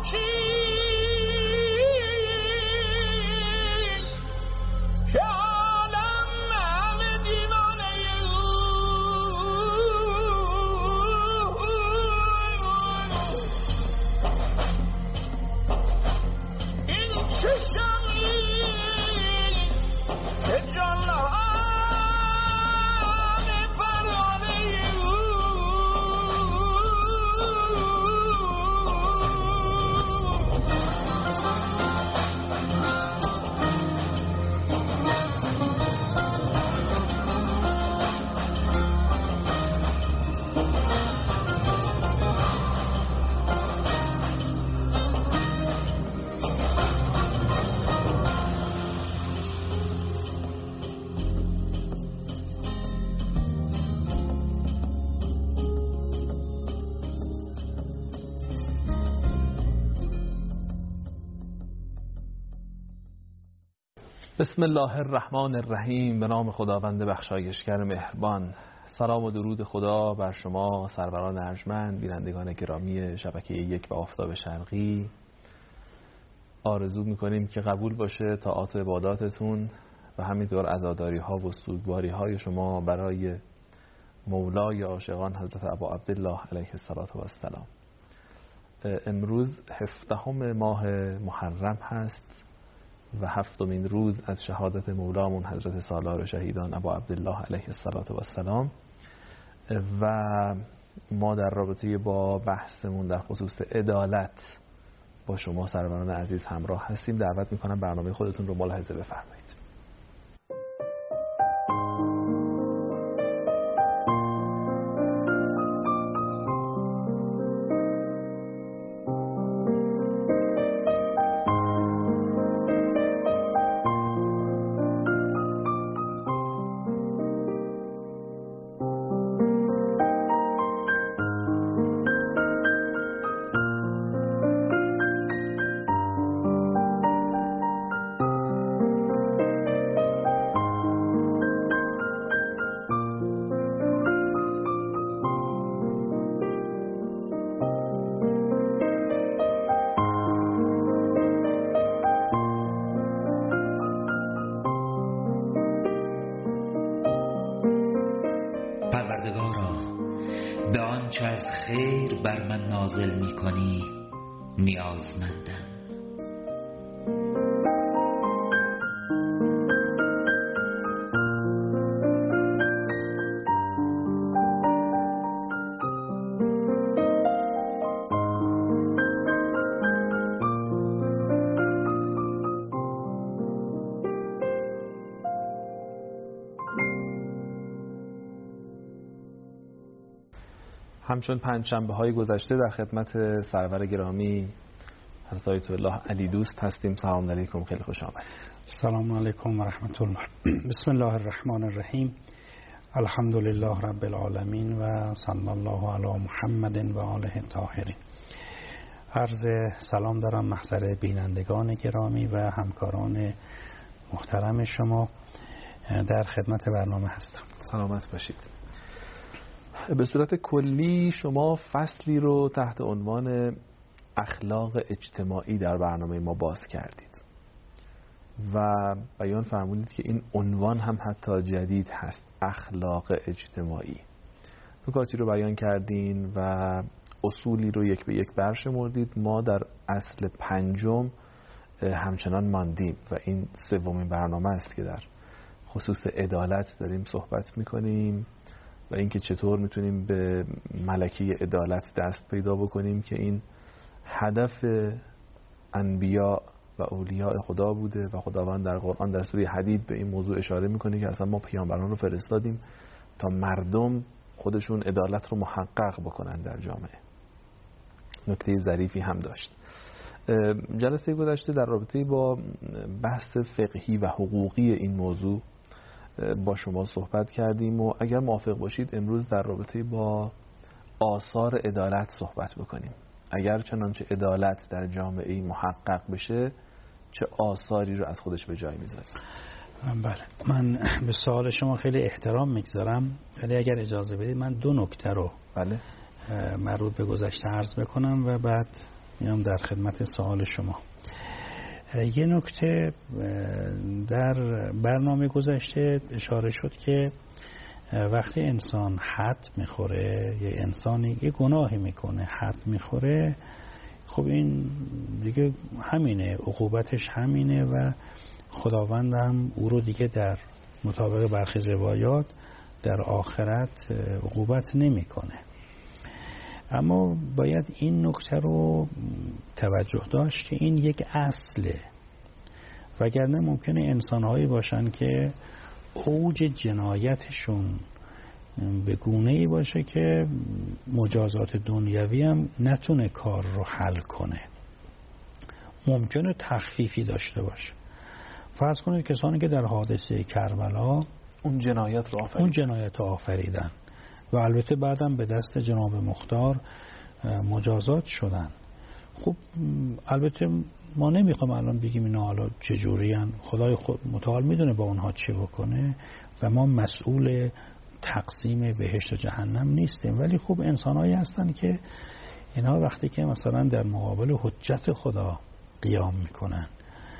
بسم الله الرحمن الرحیم. به نام خداوند بخشایشگر مهربان. سلام و درود خدا بر شما سروران ارجمند، بینندگان گرامی شبکه یک و آفتاب شرقی. آرزو میکنیم که قبول باشه طاعات و عباداتتون و همینطور عزاداری ها و سوگواری های شما برای مولای عاشقان حضرت ابا عبدالله علیه السلام. امروز 17 ماه محرم هست و 7مین روز از شهادت مولامون حضرت سالار شهیدان ابا عبدالله علیه السلام و ما در رابطه با بحثمون در خصوص عدالت با شما سروران عزیز همراه هستیم. دعوت میکنم برنامه خودتون رو ملاحظه بفرمایید. به آنچه از خیر بر من نازل می کنی نیازمندم. همچون پنجشنبه های گذشته در خدمت سرور گرامی حضرت آیت الله علی دوست هستیم. سلام علیکم، خیلی خوش آمدید. سلام علیکم و رحمت الله. بسم الله الرحمن الرحیم. الحمد لله رب العالمین و صلی الله علی محمد و آله الطاهرین. عرض سلام دارم محضر بینندگان گرامی و همکاران محترم شما. در خدمت برنامه هستم. سلامت باشید. به صورت کلی شما فصلی رو تحت عنوان اخلاق اجتماعی در برنامه ما باز کردید و بیان فرمودید که این عنوان هم حتی جدید هست، اخلاق اجتماعی. نکاتی رو بیان کردین و اصولی رو یک به یک برشمردید. ما در اصل پنجم همچنان ماندیم و این سومین برنامه است که در خصوص عدالت داریم صحبت میکنیم و اینکه چطور میتونیم به ملکه عدالت دست پیدا بکنیم که این هدف انبیاء و اولیاء خدا بوده و خداوند در قرآن در سوره حدید به این موضوع اشاره میکنه که اصلا ما پیامبران رو فرستادیم تا مردم خودشون عدالت رو محقق بکنن در جامعه. نکته ظریفی هم داشت. جلسه گذشته در رابطه با بحث فقهی و حقوقی این موضوع با شما صحبت کردیم و اگر موافق باشید امروز در رابطه با آثار عدالت صحبت بکنیم. اگر چنانچه عدالت در جامعه محقق بشه چه آثاری رو از خودش به جای میذاره؟ بله، من به سوال شما خیلی احترام میگذارم، ولی اگر اجازه بدید من دو نکته رو بله مربوط به گذشته عرض بکنم و بعد میام در خدمت سوال شما. یه نکته در برنامه گذشته اشاره شد که وقتی انسان حد میخوره، یه انسانی یه گناهی میکنه حد میخوره، خب این دیگه همینه، عقوبتش همینه و خداوند هم او رو دیگه در مطابق برخی روایات در آخرت عقوبت نمیکنه. اما باید این نکته رو توجه داشت که این یک اصله، وگرنه ممکنه انسان‌هایی باشن که اوج جنایتشون به گونه‌ای باشه که مجازات دنیوی هم نتونه کار رو حل کنه، ممکنه تخفیفی داشته باشه. فرض کنید کسانی که در حادثه کربلا اون جنایت رو آفریدن و البته بعدم به دست جناب مختار مجازات شدن. خب البته ما نمیخوام الان بگیم اینا حالا چجورین، خدای خود متعال میدونه با اونها چه بکنه و ما مسئول تقسیم بهشت و جهنم نیستیم، ولی خب انسانهایی هستن که اینا وقتی که مثلا در مقابل حجت خدا قیام میکنن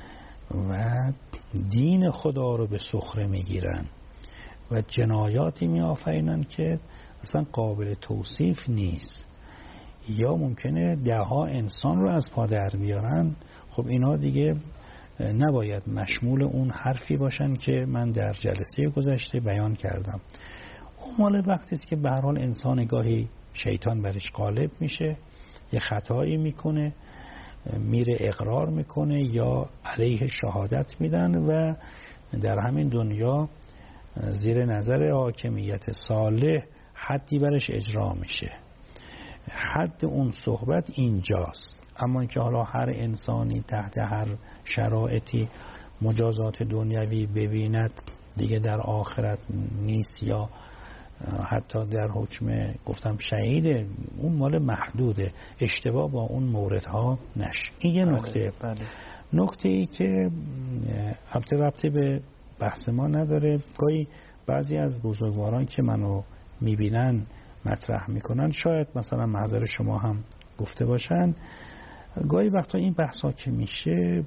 و دین خدا رو به سخره میگیرن و جنایاتی میآفرینن که اصلا قابل توصیف نیست، یا ممکنه دهها انسان رو از پا در بیارن، خب اینا دیگه نباید مشمول اون حرفی باشن که من در جلسه گذشته بیان کردم. اون مال وقتی است که به هر حال انسان گاهی شیطان برش غالب میشه، یه خطایی میکنه، میره اقرار میکنه یا علیه شهادت میدن و در همین دنیا زیر نظر حاکمیت صالح حدی برش اجرا میشه. حد اون صحبت اینجاست. اما اینکه حالا هر انسانی تحت هر شرایطی مجازات دنیوی ببیند دیگه در آخرت نیست، یا حتی در حکم گفتم شهید، اون مال محدوده، اشتباه با اون موردها نشه. این یه نکته. نکته ای که ربطی به بحث ما نداره، گاهی بعضی از بزرگواران که منو میبینن مطرح میکنن، شاید مثلا محضر شما هم گفته باشن، گاهی وقتا این بحثا که میشه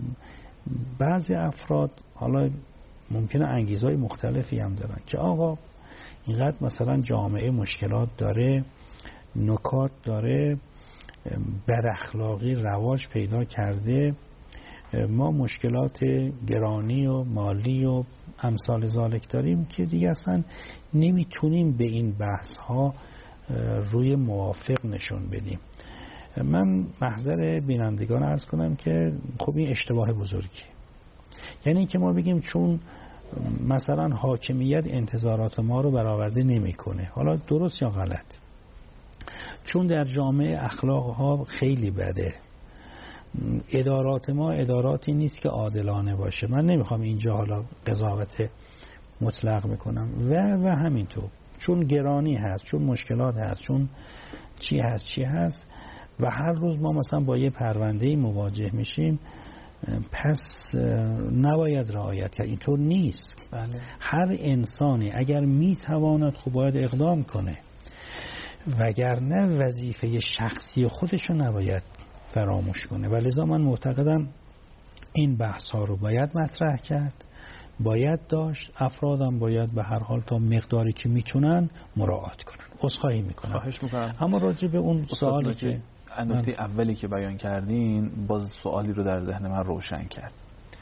بعضی افراد حالا ممکنه انگیزهای مختلفی هم دارن که آقا اینقدر مثلا جامعه مشکلات داره، نکات داره، بد اخلاقی رواج پیدا کرده، ما مشکلات گرانی و مالی و امثال ذالک داریم که دیگه اصلا نمیتونیم به این بحث ها روی موافق نشون بدیم. من محضر بینندگان عرض کنم که خب این اشتباه بزرگی، یعنی اینکه ما بگیم چون مثلا حاکمیت انتظارات ما رو برآورده نمیکنه، حالا درست یا غلط، چون در جامعه اخلاق ها خیلی بده، ادارات ما اداراتی نیست که عادلانه باشه، من نمیخوام اینجا حالا قضاوت مطلق میکنم و همینطور چون گرانی هست، چون مشکلات هست، چون چی هست و هر روز ما مثلا با یه پرونده مواجه میشیم، پس نباید رعایت کرد. اینطور نیست. بله. هر انسانی اگر میتواند خب باید اقدام کنه، وگرنه وظیفه شخصی خودشو نباید فراموش کنه. و لذا من معتقدم این بحث ها رو باید مطرح کرد، باید داشت، افرادم باید به هر حال تا مقداری که میتونن مراعات کنن. عذرخواهی میکنم. خواهش میکنم. اما راجع به اون سوالی که نکته اولی که بیان کردین باز سوالی رو در ذهن من روشن کرد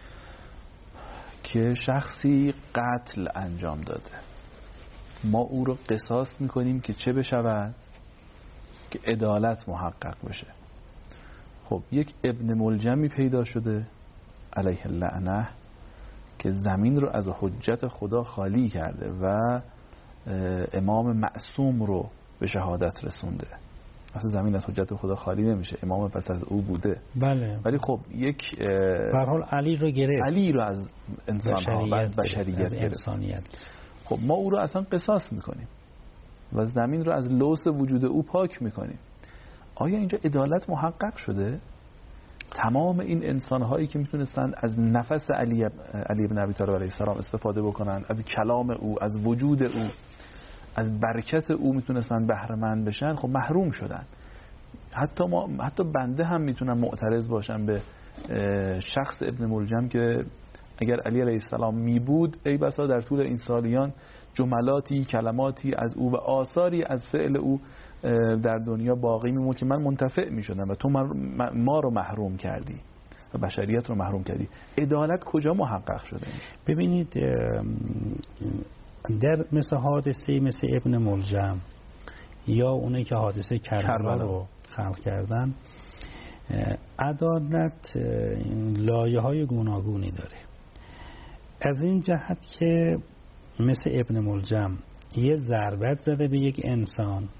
که شخصی قتل انجام داده، ما او رو قصاص میکنیم که چه بشود؟ که عدالت محقق بشه. خب یک ابن ملجمی پیدا شده علیه اللعنه که زمین رو از حجت خدا خالی کرده و امام معصوم رو به شهادت رسونده. اصلا زمین از حجت خدا خالی نمیشه، امام پس از او بوده. بله. ولی خب یک به هر حال علی رو گرفت، علی رو از انسان ها و از بشریت گرفت. خب ما او رو اصلا قصاص میکنیم و زمین رو از لوث وجود او پاک میکنیم. آیا اینجا عدالت محقق شده؟ تمام این انسان‌هایی که میتونستند از نفس علی ابن ابی طالب علیه السلام استفاده بکنن، از کلام او، از وجود او، از برکت او میتونستند بهره مند بشن، خب محروم شدن. حتی بنده هم میتونم معترض باشم به شخص ابن ملجم که اگر علی علیه السلام می بود ای بسا در طول این سالیان جملاتی، کلماتی از او و آثاری از فعل او در دنیا باقی میموند که من منتفع میشدم و تو ما رو محروم کردی و بشریت رو محروم کردی. عدالت کجا محقق شده؟ ببینید در مثل حادثه مثل ابن ملجم یا اونایی که حادثه کربلا رو خلق کردن، عدالت لایه های گوناگونی داره. از این جهت که مثل ابن ملجم یه ضربت زده به یک انسان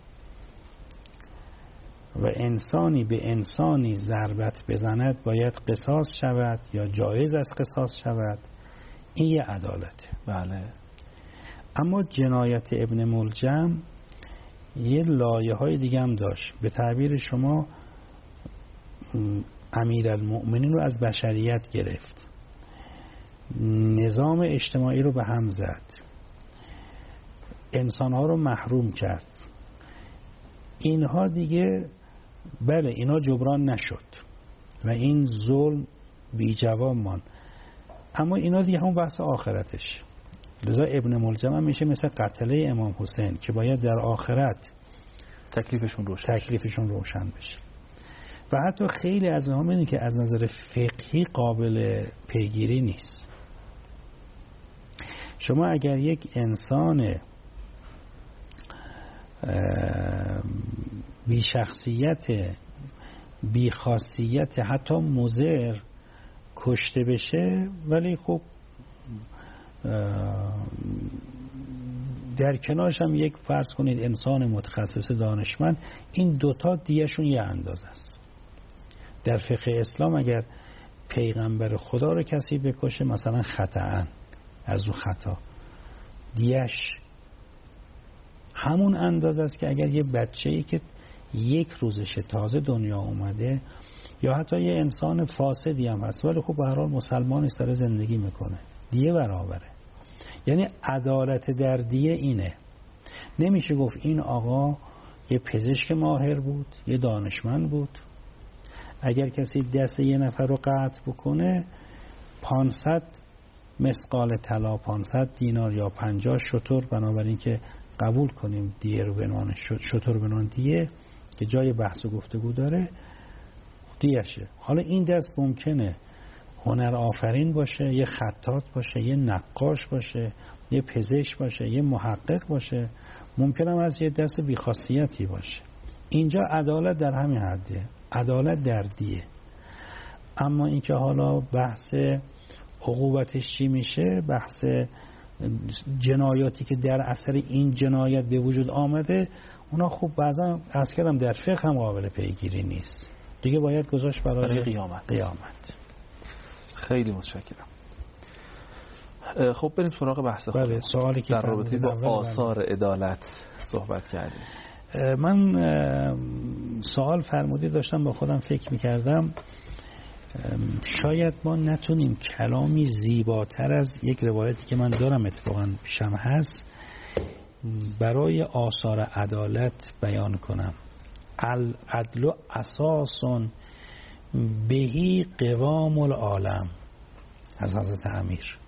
و انسانی به انسانی ضربت بزند باید قصاص شود یا جایز است قصاص شود، این یه عدالته. بله. اما جنایت ابن ملجم یه لایه های دیگه هم داشت. به تعبیر شما امیرالمؤمنین رو از بشریت گرفت، نظام اجتماعی رو به هم زد، انسانها رو محروم کرد. اینها دیگه بله اینا جبران نشد و این ظلم بی جواب ماند، اما اینا دیگه هم بحث آخرتش. لذا ابن ملجم هم میشه مثل قتله امام حسین که باید در آخرت تکلیفشون روشن بشه. و حتی خیلی از اینها میدونی که از نظر فقهی قابل پیگیری نیست. شما اگر یک انسان بی شخصیت، بی خاصیت، حتی مضر کشته بشه، ولی خب در کنارش هم یک فرض کنید انسان متخصص دانشمند، این دوتا دیهشون یه اندازه است. در فقه اسلام اگر پیغمبر خدا رو کسی بکشه مثلا خطأً، از رو خطا، دیهش همون اندازه است که اگر یه بچه‌ای که یک روزشه تازه دنیا اومده یا حتی یه انسان فاسدی هم هست ولی خب به هر حال مسلمان است داره زندگی میکنه، دیه برابره. یعنی عدالت در دیه اینه. نمیشه گفت این آقا یه پزشک ماهر بود، یه دانشمند بود، اگر کسی دست یه نفر رو قطع بکنه 500 مثقال طلا، 500 دینار یا 50 شتر، بنابراین که قبول کنیم دیه رو بنوان شتر بنوان دیه که جای بحث و گفتگو داره دیشه. حالا این دست ممکنه هنر آفرین باشه، یه خطاط باشه، یه نقاش باشه، یه پزشک باشه، یه محقق باشه، ممکنه هم از یه دست بیخاصیتی باشه. اینجا عدالت در همین حده، عدالت در دیه. اما اینکه حالا بحث عقوبتش چی میشه، بحث جنایاتی که در اثر این جنایت به وجود آمده، اونا خب بعضا از کردم در فقه هم قابل پیگیری نیست دیگه، باید گذاشت برای قیامت. خیلی متشکرم. خب بریم سراغ بحث خود. بله، سوالی که در رابطه با آثار عدالت صحبت کردیم. من سوال فرمودی داشتم با خودم فکر میکردم شاید ما نتونیم کلامی زیباتر از یک روایتی که من دارم اتفاقا پیشم هست برای آثار عدالت بیان کنم. العدل اساس بهی قوام العالم، از حضرت امیر.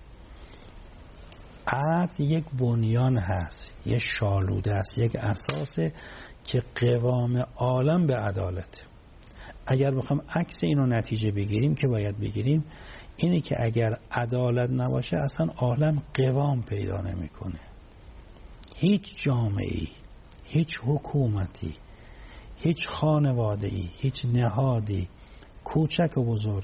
عدل یک بنیان هست، یک شالوده است، یک اساسه که قوام عالم به عدالت. اگر بخوام عکس اینو نتیجه بگیریم که باید بگیریم اینه که اگر عدالت نباشه اصلا عالم قوام پیدا نمیکنه. هیچ جامعه‌ای، هیچ حکومتی، هیچ خانواده‌ای، هیچ نهادی کوچک و بزرگ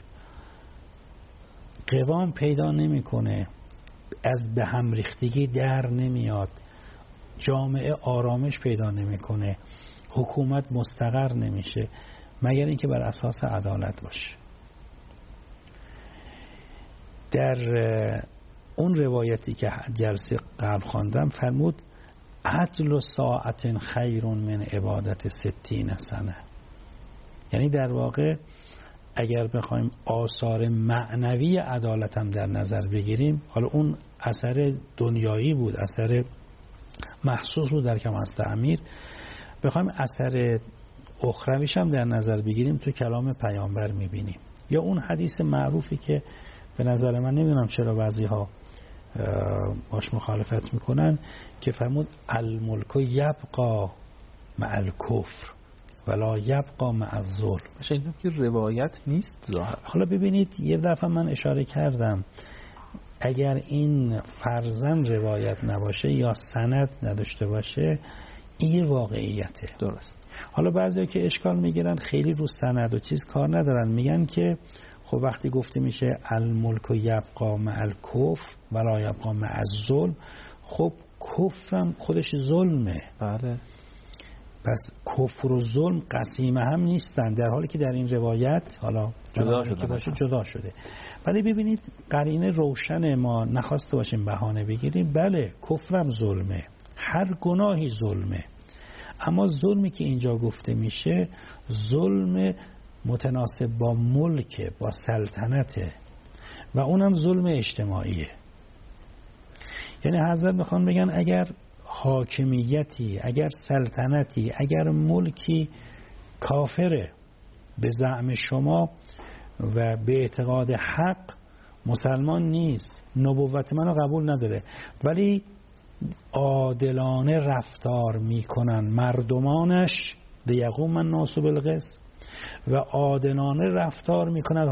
قوام پیدا نمیکنه، از به هم ریختگی در نمیاد، جامعه آرامش پیدا نمیکنه، حکومت مستقر نمیشه مگر اینکه بر اساس عدالت باشه. در اون روایتی که جلسه قبل خواندم فرمود عدل ساعت خیر من عبادت 60 سنه. یعنی در واقع اگر بخوایم آثار معنوی عدالت هم در نظر بگیریم، حالا اون اثر دنیایی بود، اثر محسوس بود در کم از تعمیر، بخوایم اثر اخرویش هم در نظر بگیریم تو کلام پیامبر میبینیم. یا اون حدیث معروفی که به نظر من نمیدونم چرا بعضی‌ها باش مخالفت میکنن که فرمود الملک یبقا مع الکفر ولا یبقا مع الظلم. میشه اینو که روایت نیست ظاهر. حالا ببینید یه دفعه من اشاره کردم اگر این فرضاً روایت نباشه یا سند نداشته باشه این یه واقعیته. درست. حالا بعضیا که اشکال میگیرن خیلی رو سند و چیز کار ندارن، میگن که خب وقتی گفته میشه الملک یبقا مع الکفر ولا یبقا مع الظلم، خب کفرم خودش ظلمه. بله. پس کفر و ظلم قسیم هم نیستن، در حالی که در این روایت حالا جدا شده. ولی ببینید قرینه روشن، ما نخواسته باشیم بهانه بگیریم. بله کفرم ظلمه، هر گناهی ظلمه، اما ظلمی که اینجا گفته میشه ظلم متناسب با ملک، با سلطنته و اونم ظلم اجتماعیه. یعنی حضرت میخوان بگن اگر حاکمیتی، اگر سلطنتی، اگر ملکی کافره به زعم شما و به اعتقاد حق مسلمان نیست، نبوت منو قبول نداره، ولی عادلانه رفتار میکنن مردمانش لیقوم الناس بالقسط و عادلانه رفتار میکنن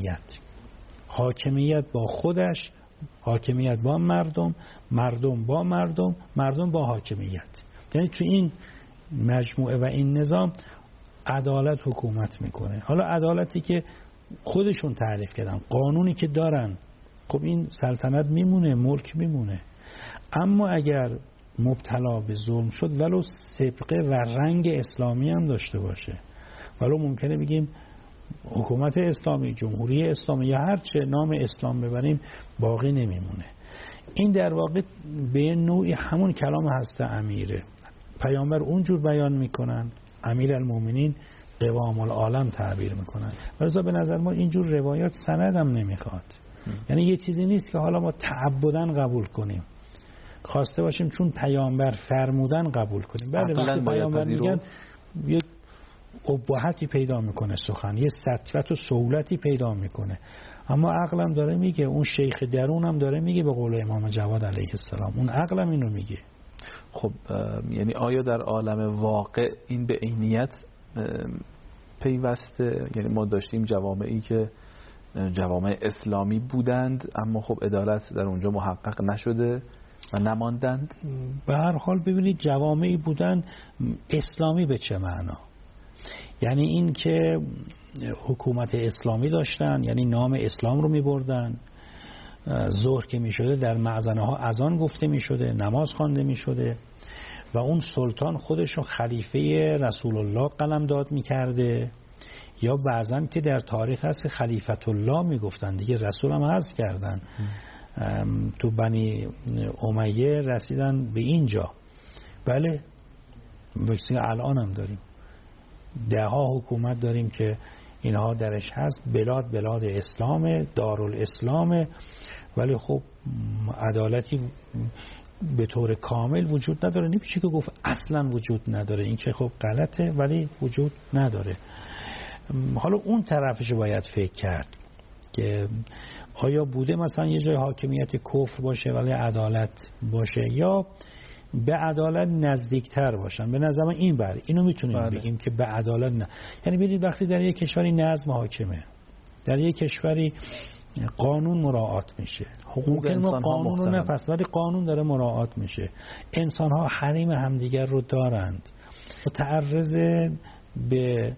حاکمیت با خودش، حاکمیت با مردم، مردم با مردم، مردم با حاکمیت. یعنی تو این مجموعه و این نظام عدالت حکومت میکنه. حالا عدالتی که خودشون تعریف کردن، قانونی که دارن، خب این سلطنت میمونه، ملک میمونه. اما اگر مبتلا به ظلم شد ولو سبقه و رنگ اسلامی هم داشته باشه، ولو ممکنه بگیم حکومت اسلامی، جمهوری اسلامی یا هر چه نام اسلام ببریم، باقی نمیمونه. این در واقع به نوعی همون کلام هست امیره. پیامبر اونجور بیان میکنن، امیر المومنین قوام العالم تعبیر میکنن. ولذا به نظر ما اینجور روایات سند هم نمیخواد. یعنی یه چیزی نیست که حالا ما تعبداً قبول کنیم، خواسته باشیم چون پیامبر فرمودن قبول کنیم. بله وقتی پیامبر میگن یک ابهتی پیدا میکنه سخن، یه سطوت و سهولتی پیدا میکنه، اما عقلم داره میگه، اون شیخ درونم داره میگه، به قول امام جواد علیه السلام اون عقلم اینو میگه. خب یعنی آیا در عالم واقع این به عینیت پیوسته؟ یعنی ما داشتیم جوامعی که جوامع اسلامی بودند اما خب عدالت در اونجا محقق نشده و نماندند. به هر حال ببینید جوامعی بودن اسلامی به چه معنا؟ یعنی این که حکومت اسلامی داشتن، یعنی نام اسلام رو می بردن، ظهر که می شده در معزنه ها اذان گفته می شده، نماز خوانده می شده و اون سلطان خودش رو خلیفه رسول الله قلمداد می کرده، یا بعضا که در تاریخ هست خلیفت الله می گفتن دیگه، رسول هم حذف کردن. تو بنی امیه رسیدن به اینجا. بله الان هم داریم ده ها حکومت داریم که اینها درش هست، بلاد اسلام، دارالاسلام، ولی خب عدالتی به طور کامل وجود نداره. نمیشه که گفت اصلا وجود نداره، این که خب غلطه ولی وجود نداره. حالا اون طرفش باید فکر کرد که آیا بوده مثلا یه جای حاکمیت کفر باشه ولی عدالت باشه، یا به عدالت نزدیکتر باشن. به نظر من اینو میتونیم بگیم که به عدالت نه. یعنی ببینید وقتی در یک کشوری نظم حاکمه، در یک کشوری قانون مراعات میشه، ممکن ما قانون رو نپس ولی قانون داره مراعات میشه، انسان ها حریم همدیگر رو دارند، متعرض به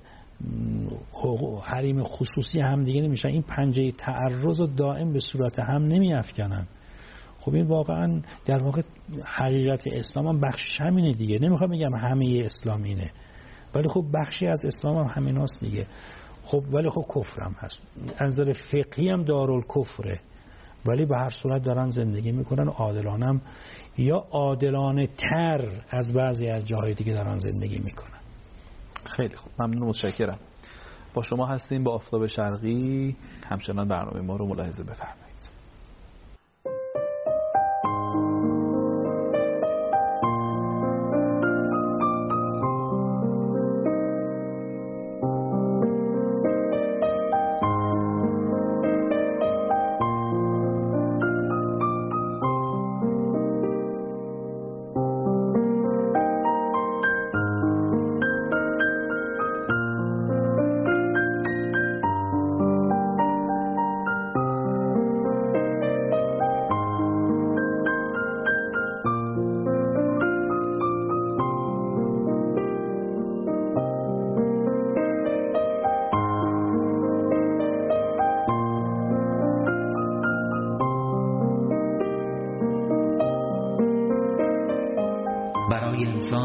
حریم خصوصی همدیگه نمیشن، این پنجه تعرض رو دائم به صورت هم نمیافکنن. خب این واقعا در واقع حقیقت اسلام هم بخشش همینه دیگه. نمیخوام بگم همه اسلام اینه، ولی خب بخشی از اسلام هم همیناست دیگه. خب ولی خب کفر هم هست، از نظر فقهی هم دارالکفره، ولی به هر صورت دارن زندگی میکنن عادلانه هم یا عادلانه تر از بعضی از جاهای دیگه دارن زندگی میکنن. خیلی خوب، ممنون، متشکرم. با شما هستیم با آفتاب شرقی، همچنان برنامه ما رو ملاحظه بفرمایید.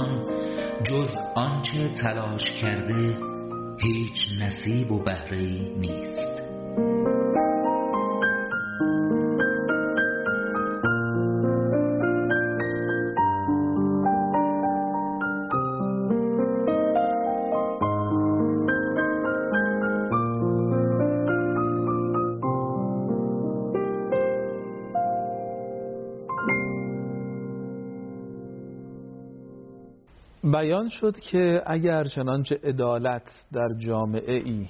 انسان جز آنچه تلاش کرده هیچ نصیب و بهره‌ای نیست. بیان شد که اگر چنانچه عدالت در جامعه ای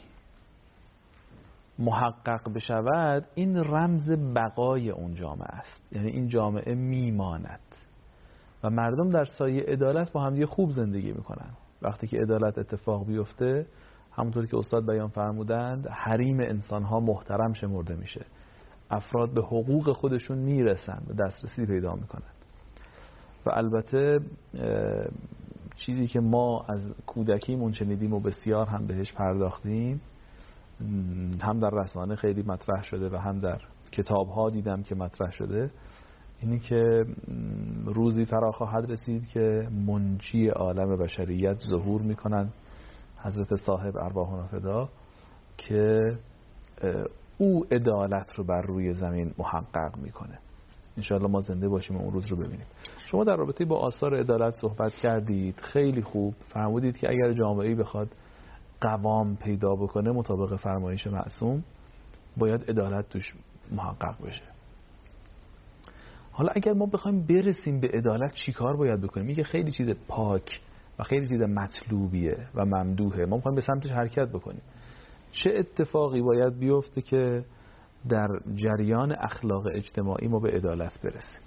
محقق بشود، این رمز بقای اون جامعه است، یعنی این جامعه میماند و مردم در سایه عدالت با هم خوب زندگی میکنن. وقتی که عدالت اتفاق بیفته، همونطور که استاد بیان فرمودند، حریم انسانها محترم شمرده میشه، افراد به حقوق خودشون میرسن، به دسترسی پیدا میکنن. و البته چیزی که ما از کودکیمون شنیدیم و بسیار هم بهش پرداختیم، هم در رسانه خیلی مطرح شده و هم در کتاب‌ها دیدم که مطرح شده، اینی که روزی فرا خواهد رسید که منجی عالم بشریت ظهور میکنن، حضرت صاحب ارواحنا فدا، که او عدالت رو بر روی زمین محقق میکنه. انشاءالله ما زنده باشیم و اون روز رو ببینیم. شما در رابطه با آثار عدالت صحبت کردید، خیلی خوب فرمودید که اگر جامعه‌ای بخواد قوام پیدا بکنه مطابق فرمایش معصوم، باید عدالت توش محقق بشه. حالا اگر ما بخوایم برسیم به عدالت چی کار باید بکنیم؟ میگه خیلی چیز پاک و خیلی چیز مطلوبیه و ممدوحه، ما میخوایم به سمتش حرکت بکنیم. چه اتفاقی باید بیفته که در جریان اخلاق اجتماعی ما به عدالت برسیم؟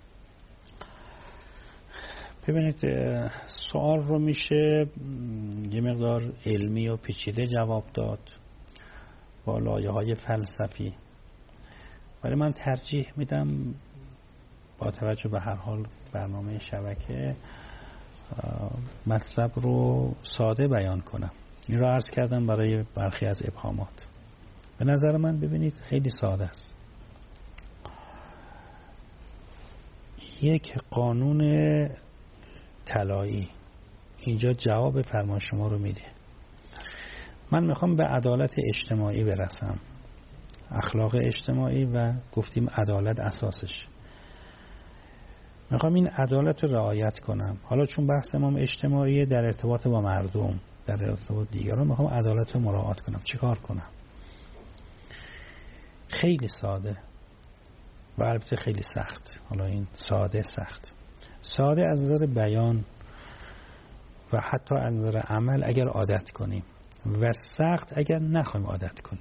ببینید، سوال رو میشه یه مقدار علمی و پیچیده جواب داد با لایه‌های فلسفی، ولی من ترجیح میدم با توجه به هر حال برنامه شبکه مطلب رو ساده بیان کنم. این رو عرض کردم برای برخی از ابهامات. به نظر من ببینید خیلی ساده است. یک قانون طلایی اینجا جواب فرمان شما رو میده. من میخوام به عدالت اجتماعی برسم، اخلاق اجتماعی، و گفتیم عدالت اساسش. میخوام این عدالت رو رعایت کنم. حالا چون بحث ما اجتماعی، در ارتباط با مردم، در ارتباط دیگران، میخوام عدالت رو مراعات کنم. چیکار کنم؟ خیلی ساده و البته خیلی سخت. حالا این ساده سخت. ساده از نظر بیان و حتی از نظر عمل اگر عادت کنیم، و سخت اگر نخوایم عادت کنیم.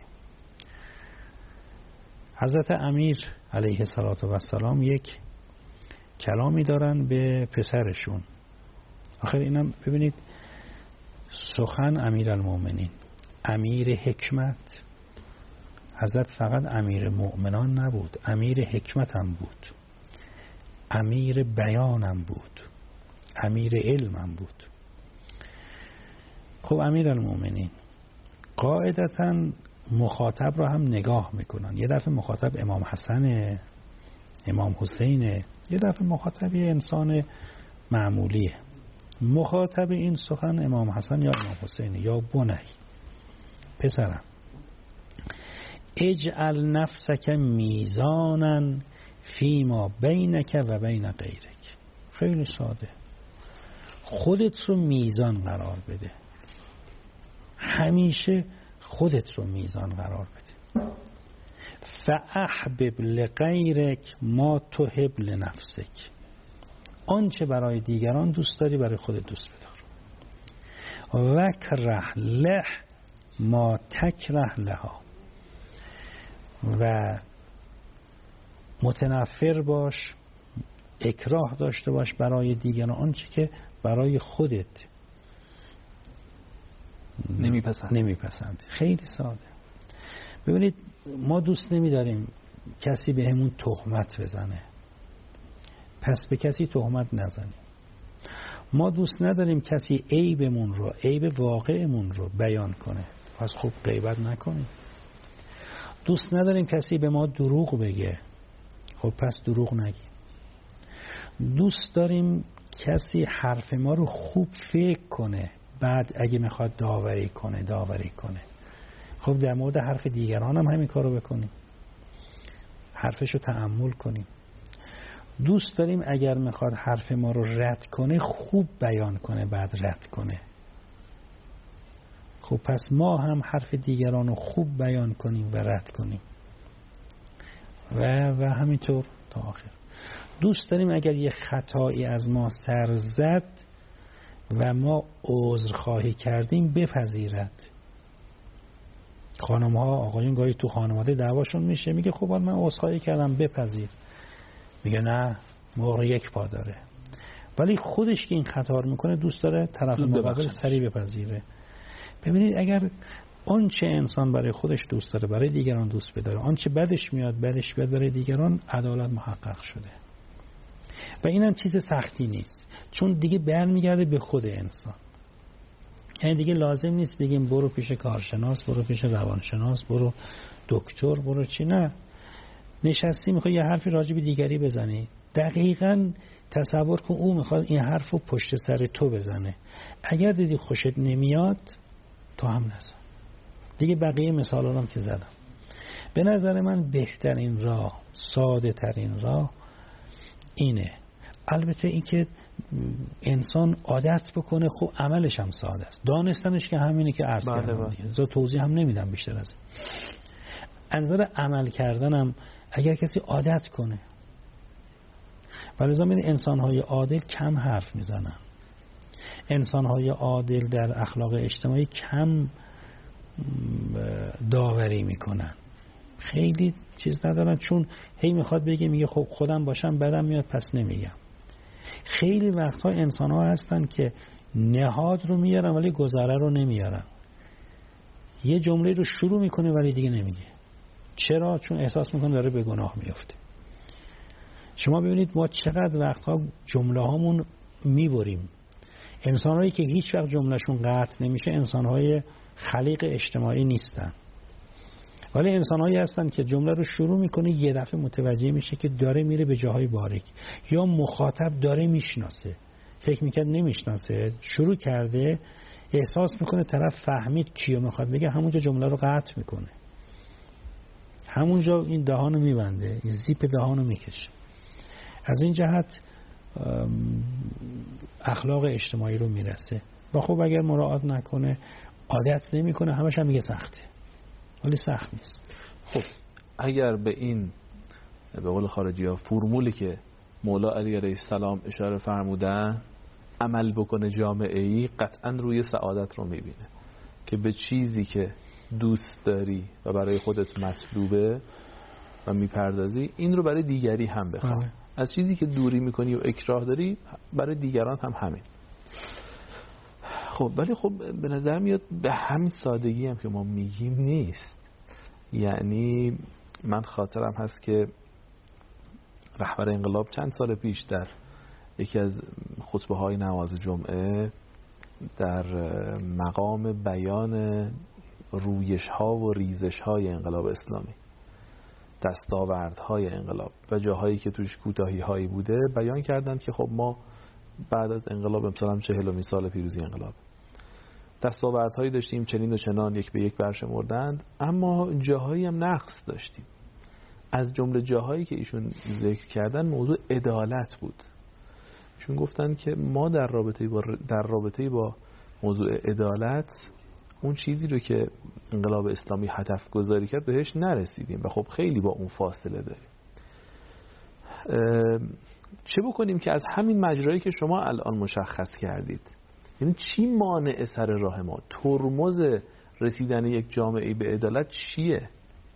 حضرت امیر علیه السلام یک کلامی دارن به پسرشون. آخر اینم ببینید، سخن امیرالمومنین، امیر حکمت. حضرت فقط امیر مؤمنان نبود، امیر حکمت هم بود، امیر بیانم بود، امیر علمم بود. خب امیرالمومنین قاعدتاً مخاطب را هم نگاه میکنن. یه دفعه مخاطب امام حسن، امام حسین، یه دفعه مخاطب یه انسان معمولیه. مخاطب این سخن امام حسن یا امام حسین یا بنی، پسرم، اجعل نفسک میزانا فیما بینک و بین غیرک. خیلی ساده. خودت رو میزان قرار بده، همیشه خودت رو میزان قرار بده. فاحبب لغیرک ما تحب لنفسک. آنچه برای دیگران دوست داری برای خودت دوست بدار. وکره له ما تکره لها. و متنفر باش، اکراه داشته باش برای دیگران آنچه که برای خودت نمیپسند. خیلی ساده. ببینید، ما دوست نمیداریم کسی به همون تهمت بزنه، پس به کسی تهمت نزنیم. ما دوست نداریم کسی عیبمون رو، عیب واقعمون رو بیان کنه، پس خوب غیبت نکنیم. دوست نداریم کسی به ما دروغ بگه، خب پس دروغ نگیم. دوست داریم کسی حرف ما رو خوب فکر کنه، بعد اگه میخواد داوری کنه. خب در مورد حرف دیگران هم همین کارو بکنیم، حرفشو تأمل کنیم. دوست داریم اگر میخواد حرف ما رو رد کنه خوب بیان کنه بعد رد کنه. خب پس ما هم حرف دیگران رو خوب بیان کنیم و رد کنیم و همینطور تا آخر. دوست داریم اگر یه خطایی از ما سر زد و ما عذرخواهی کردیم بپذیرد. خانم ها آقایون گاهی تو خانواده دعواشون میشه، میگه خب من عذرخواهی کردم بپذیر، میگه نه مهر یک پا داره. ولی خودش که این خطا رو میکنه دوست داره طرف مقابل سریع بپذیره. ببینید اگر آنچه انسان برای خودش دوست داره برای دیگران دوست بداره، آنچه بدش میاد برای دیگران، عدالت محقق شده. و اینم چیز سختی نیست، چون دیگه برمیگرده به خود انسان. یعنی دیگه لازم نیست بگیم برو پیش کارشناس، برو پیش روانشناس، برو دکتر، برو چی. نه، نشستی میخوای یه حرفی راجع به دیگری بزنی، دقیقاً تصور کن او میخواد این حرف رو پشت سر تو بزنه. اگر دیدی خوشت نمیاد تو هم نزن. دیگه بقیه مثالا هم که زدم. به نظر من بهترین راه، ساده ترین راه اینه. البته این که انسان عادت بکنه، خب عملش هم ساده است. دانستنش که همینه که عرض کردم دیگه. زیاد توضیح هم نمیدم بیشتر از این. از نظر عمل کردنم اگر کسی عادت کنه، ولذا انسان‌های عادل کم حرف میزنن. انسان‌های عادل در اخلاق اجتماعی کم داوری میکنن، خیلی چیز ندارن، چون هی میخواد بگه، میگه خب خودم باشم بدم میاد پس نمیگم. خیلی وقتها انسان‌ها هستن که نهاد رو میارن ولی گذره رو نمیارن. یه جمله رو شروع میکنه ولی دیگه نمیگه. چرا؟ چون احساس میکنه داره به گناه میفته. شما ببینید ما چقدر وقتها جمله هامون میبریم. انسان‌هایی که هیچ وقت جملهشون قطع نمیشه انسان‌های خلیق اجتماعی نیستن، ولی انسان‌هایی هستن که جمله رو شروع میکنه یه دفعه متوجه میشه که داره میره به جاهای باریک، یا مخاطب داره میشناسه، فکر میکرد نمیشناسه، شروع کرده، احساس میکنه طرف فهمید کیو میخواد بگه، همونجا جمله رو قطع میکنه، همونجا این دهانو میبنده، این زیپ دهانو میکشه. از این جهت اخلاق اجتماعی رو میرسه. و خب اگر مراعات نکنه، عادت نمیکنه، همش هم میگه سخته، ولی سخت نیست. خب اگر به این به قول خارجی ها فرمولی که مولا علی علیه السلام اشاره فرمودن عمل بکنه جامعه ای، قطعا روی سعادت رو میبینه که به چیزی که دوست داری و برای خودت مطلوبه و میپردازی، این رو برای دیگری هم بخواه. از چیزی که دوری میکنی و اکراه داری برای دیگران هم همین. خب ولی خب به نظر میاد به همین سادگی هم که ما میگیم نیست. یعنی من خاطرم هست که رهبر انقلاب چند سال پیش در یکی از خطبه های نماز جمعه در مقام بیان رویش ها و ریزش های انقلاب اسلامی، دستاوردهای انقلاب و جاهایی که توش کوتاهی هایی بوده، بیان کردند که خب ما بعد از انقلاب مثلا 40 سال پیروزی انقلاب دستاوردهایی داشتیم چنین و چنان، یک به یک برشمردند، اما جاهایی هم نقص داشتیم. از جمله جاهایی که ایشون ذکر کردن موضوع عدالت بود. ایشون گفتن که ما در رابطه با موضوع عدالت اون چیزی رو که انقلاب اسلامی هدف گذاری کرد بهش نرسیدیم و خب خیلی با اون فاصله داریم. چه بکنیم که از همین مجرایی که شما الان مشخص کردید، یعنی چی مانع سر راه ما؟ ترمز رسیدن یک جامعه به عدالت چیه؟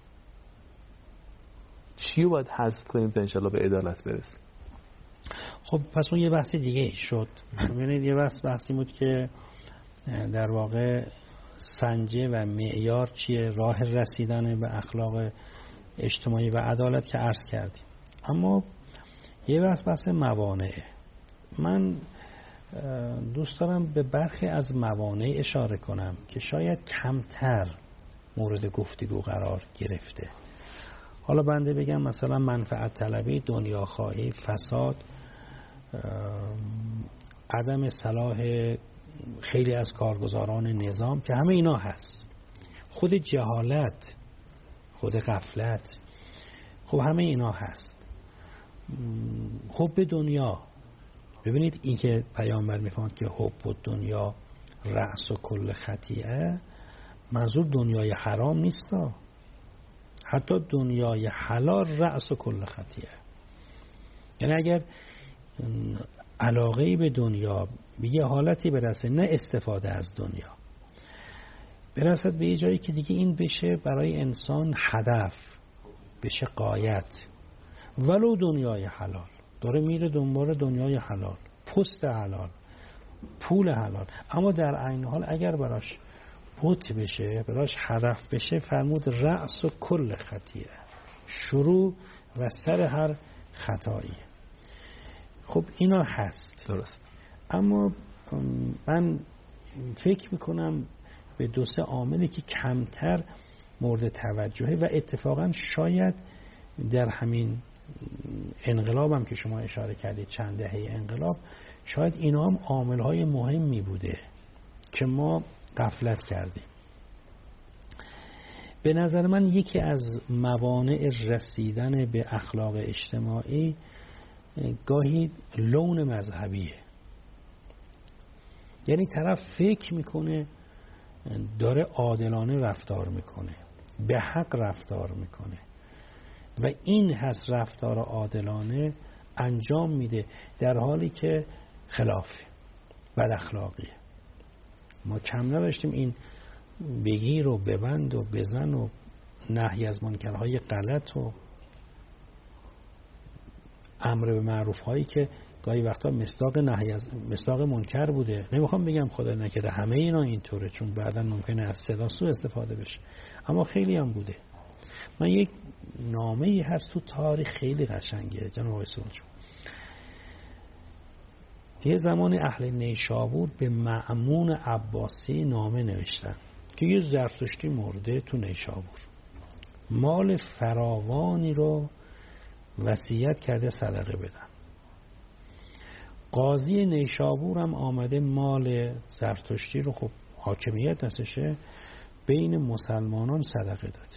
چی رو باید حذف کنیم تا انشالله به عدالت برسیم؟ خب پس اون یه بحث دیگه شد. ببینید یه بحثی بود که در واقع سنجه و معیار چیه، راه رسیدن به اخلاق اجتماعی و عدالت که عرض کردیم. اما یه بحث موانعه. من دوست دارم به برخی از موانع اشاره کنم که شاید کمتر مورد گفتگو قرار گرفته. حالا بنده بگم مثلا منفعت طلبی، دنیاخواهی، فساد، عدم صلاح خیلی از کارگزاران نظام که همه اینا هست، خود جهالت، خود غفلت، خب همه اینا هست. حب دنیا، ببینید این که پیامبر میفهمد که حب دنیا رأس و کل خطیئه، منظور دنیای حرام نیست، حتی دنیای حلال رأس و کل خطیئه. یعنی اگر علاقه‌ای به دنیا به یه حالتی برسه، نه استفاده از دنیا، برسد به یه جایی که دیگه این بشه برای انسان هدف، بشه غایت، ولو دنیای حلال، داره میره دنبال دنیای حلال، پست حلال، پول حلال، اما در عین حال اگر براش بت بشه، براش هدف بشه، فرمود رأس و کل خطیئه، شروع و سر هر خطایی. خب اینا هست، درست. اما من فکر میکنم به دو سه عاملی که کمتر مورد توجهه و اتفاقا شاید در همین انقلاب هم که شما اشاره کردید، چند دهه انقلاب، شاید اینا هم عامل‌های مهمی بوده که ما غفلت کردیم. به نظر من یکی از موانع رسیدن به اخلاق اجتماعی گاهی لون مذهبیه. یعنی طرف فکر میکنه داره عادلانه رفتار میکنه، به حق رفتار میکنه و این هست رفتار عادلانه انجام میده، در حالی که خلافه، بد اخلاقیه. ما کم نداشتیم این بگیر و ببند و بزن و نهی از منکرهای غلط و امر به معروف هایی که گاهی وقتا مصداق منکر بوده. نمیخوام بگم خدا نکرده همه اینا اینطوره، چون بعدا ممکنه از صدا سو استفاده بشه، اما خیلی هم بوده. من یک نامه‌ای هست تو تاریخ خیلی قشنگه جناب آقای سروج. یه زمان اهل نیشابور به مأمون عباسی نامه نوشتن که یه زرتشتی مرده تو نیشابور، مال فراوانی رو وصیت کرده صدقه بدن. قاضی نیشابور هم آمده مال زرتشتی رو، خب حاکمیت دستشه، بین مسلمانان صدقه داده.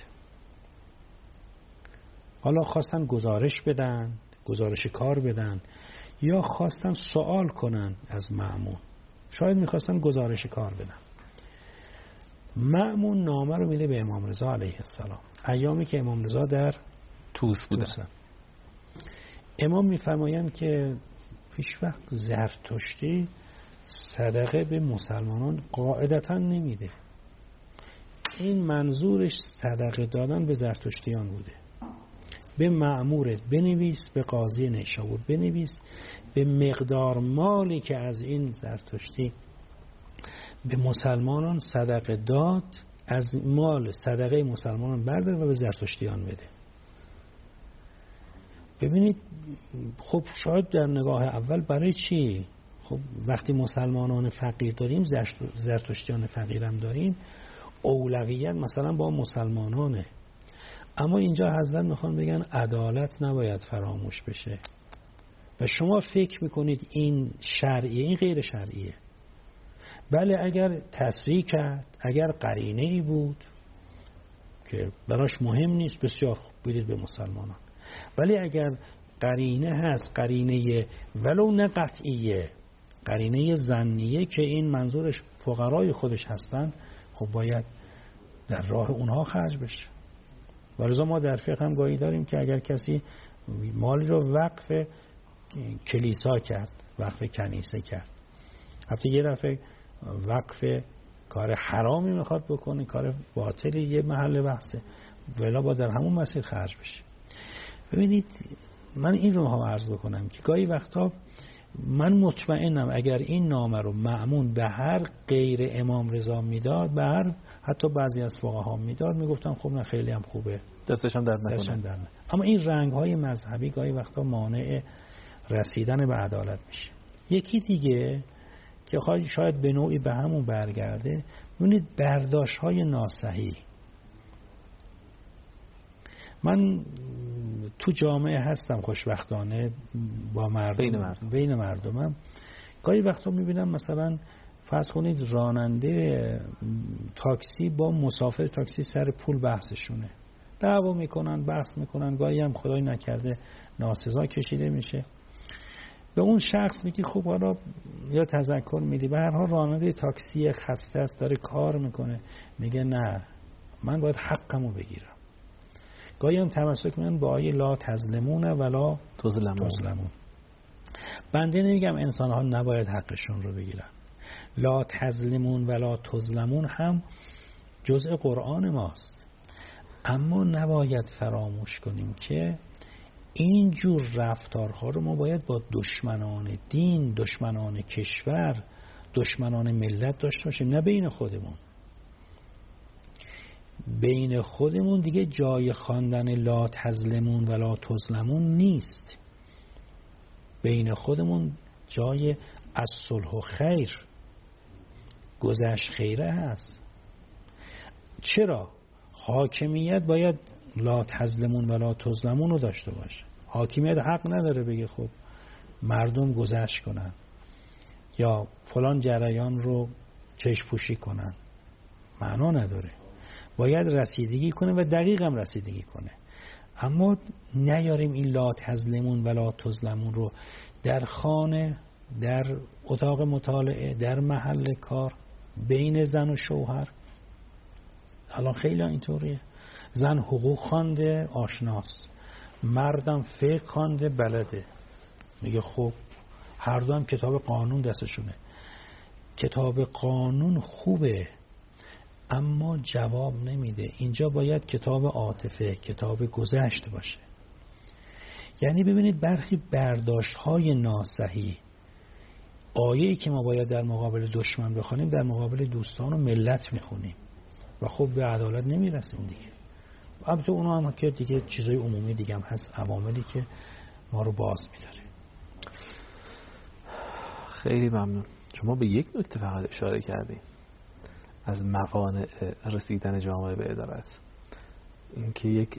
حالا خواستن گزارش بدن، گزارش کار بدن، یا خواستن سوال کنن از مأمون، شاید میخواستن گزارش کار بدن. مأمون نامه رو میده به امام رضا علیه السلام، ایامی که امام رضا در توس بودن. امام میفرمایند که هیچ وقت زرتشتی صدقه به مسلمانان قاعدتا نمیده. این منظورش صدقه دادن به زرتشتیان بوده. به مأمورت بنویس، به قاضی نیشابور بنویس، به مقدار مالی که از این زرتشتی به مسلمانان صدقه داد، از مال صدقه مسلمانان بردار و به زرتشتیان بده. ببینید خب شاید در نگاه اول برای چی؟ خب وقتی مسلمانان فقیر داریم، زرتشتیان فقیرم داریم، اولویت مثلا با مسلمانانه. اما اینجا حضرت میخوان بگن عدالت نباید فراموش بشه و شما فکر میکنید این شرعیه، این غیر شرعیه. بله اگر تصریح کرد، اگر قرینه ای بود که براش مهم نیست، بسیار خوب بدید به مسلمانان. ولی اگر قرینه هست، قرینه ولو نه قطعیه، قرینه ظنیه که این منظورش فقرای خودش هستن، خب باید در راه اونها خرج بشه. ولذا ما در فقه هم گاهی داریم که اگر کسی مالی رو وقف کلیسا کرد، وقف کنیسه کرد، حتی یه دفعه وقف کار حرامی میخواد بکنه، کار باطلی، یه محل بحثه، ولی با در همون مسیر خرج بشه. ببینید من این رو هم عرض بکنم که گاهی وقتا من مطمئنم اگر این نامه رو مأمون به هر غیر امام رضا میداد، به هر حتی بعضی از فقها میداد، میگفتم خب نه خیلی هم خوبه، دستش هم درد نکنه. اما این رنگ‌های مذهبی گاهی وقتا مانع رسیدن به عدالت میشه. یکی دیگه که شاید به نوعی به همون برگرده، ببینید برداشت‌های ناصحیح. من تو جامعه هستم خوشبختانه با بین مردمم گاهی وقتا میبینم مثلا فرض کنید راننده تاکسی با مسافر تاکسی سر پول بحثشونه، دعوا میکنن، بحث میکنن، گاهی هم خدای نکرده ناسزا کشیده میشه. به اون شخص میگی خب حالا یا تذکر میدی، به هر حال راننده تاکسی خسته است داره کار میکنه، میگه نه من باید حقمو بگیرم. گاهی هم تمسک من با آیه لا تظلمون ولا تظلمون. بنده نمیگم انسان ها نباید حقشون رو بگیرن، لا تظلمون ولا تظلمون هم جزء قرآن ماست، اما نباید فراموش کنیم که این جور رفتارها رو ما باید با دشمنان دین، دشمنان کشور، دشمنان ملت داشته باشیم، نه بین خودمون. بین خودمون دیگه جای خواندن لا تظلمون ولا تظلمون نیست، بین خودمون جای از صلح و خیر، گذشت خیره هست. چرا؟ حاکمیت باید لا تظلمون ولا تظلمون رو داشته باشه. حاکمیت حق نداره بگه خب مردم گذشت کنن یا فلان جریان رو چشم پوشی کنن، معنا نداره. باید رسیدگی کنه و دقیق هم رسیدگی کنه، اما نیاریم این لا تظلمون ولا تظلمون رو در خانه، در اتاق مطالعه، در محل کار، بین زن و شوهر. الان خیلی اینطوریه، زن حقوق خوانده آشناست، مردم فقه خوانده بلده، میگه خب هر دو هم کتاب قانون دستشونه. کتاب قانون خوبه اما جواب نمیده. اینجا باید کتاب عاطفه، کتاب گذشت باشه. یعنی ببینید برخی برداشت های ناصحیح، آیه‌ای که ما باید در مقابل دشمن بخونیم در مقابل دوستان و ملت میخونیم و خب به عدالت نمیرسیم دیگه. البته اونا هم که دیگه چیزای عمومی دیگه هم هست، عواملی که ما رو باز می‌داره. خیلی ممنون. شما به یک نکته فقط اشاره کردیم از موانع رسیدن جامعه به عدالت، اینکه یک